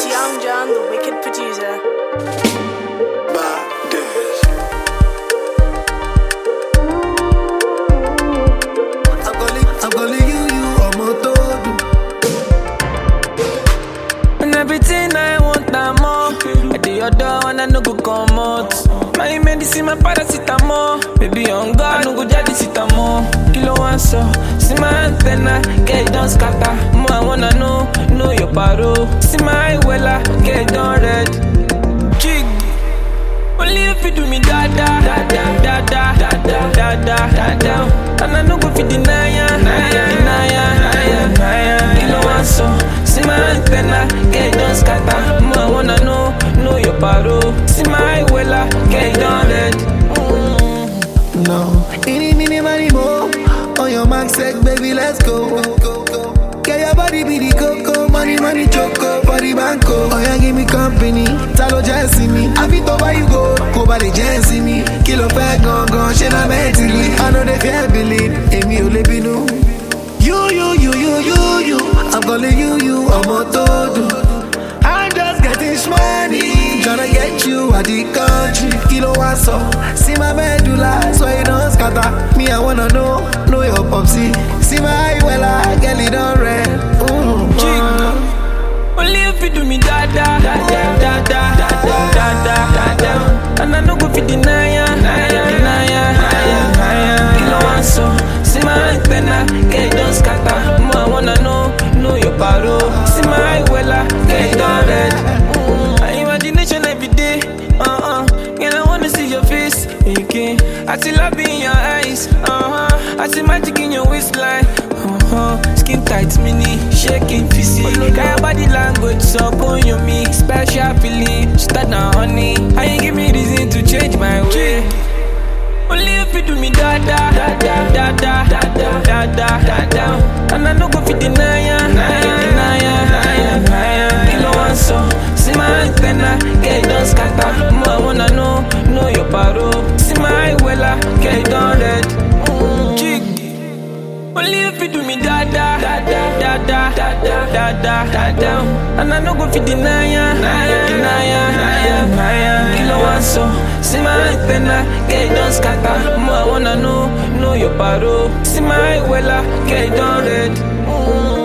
It's Young John, the wicked producer. I'm calling you, I'm a todo. And everything I want, I'm more. I do your door and I no go come out. My medicine, my paracetamol. Baby, on God, I no go jadi sitamo. Kilo one so, see my antenna, get it done scatter. More I wanna know your paro. See my wella, get it done red. Jig, only if you do me da da da da da da da da da da da. And I no go fit deny ya. Kilo one so, see my antenna, get it done scatter. More I wanna know your paro. See my wella, get it done red. No, any money more. On your mark, set, baby, let's go. Get your body be the coco, money choco, body banco. Oh yeah, give me company, talo just see me. I fit over you go by the just see me. Kilo fat gone, she na mentally. I know they can't believe, Emi Olebinu. You, I'm calling you, I'm a todo. I'm just getting money, tryna get you out the country. Kilo one so, see my medulla, so you don't scatter. Me, I wanna know your popsy. See my wella, get it on red. Only if you do me da da da da da da da da da. And I no go fit deny ya. Kilo one so, see my antenna, get it done scatter. More I wanna know your paro. See my wella, get it on red. My imagination every day, girl I wanna see your face again. I see love in your eyes, I see magic in your waistline, skin tight, mini, shaking physique. Got your body language, so on your me, special feeling. Start now, honey, and you give me reason to change my way. Only if you do me da da da da da da da da da da. And I no go fit deny ya. Kilo one so, see my antenna, get it done scatter. More I wanna know your paro. See my wella, get it done red. Jig, only if you do me da da da da da da da da da. And I no go fit deny ya. Kilo one so, see my antenna, get it done scatter. More I wanna know your paro. See my wella, get it done red.